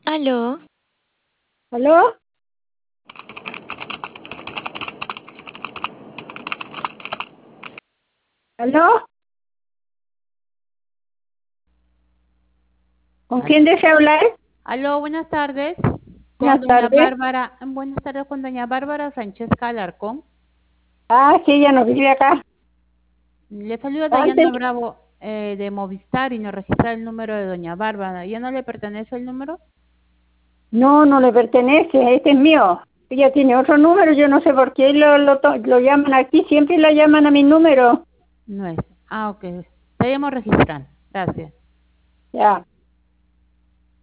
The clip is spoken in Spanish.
¿Aló? ¿Aló? ¿Aló? ¿Con Al- quién desea hablar? Aló, buenas tardes. Con Buenas doña tardes. Bárbara. Buenas tardes con doña Bárbara Francesca Alarcón. Ah, sí, ella no vive acá. Le saluda Dayana Antes, Bravo de Movistar y nos registra el número de doña Bárbara. ¿Ya no le pertenece el número? no le pertenece, este es mío. Ella tiene otro número, yo no sé por qué lo llaman aquí, siempre la llaman a mi número. No es. Ah, ok. Seguimos registrando. Gracias. Ya.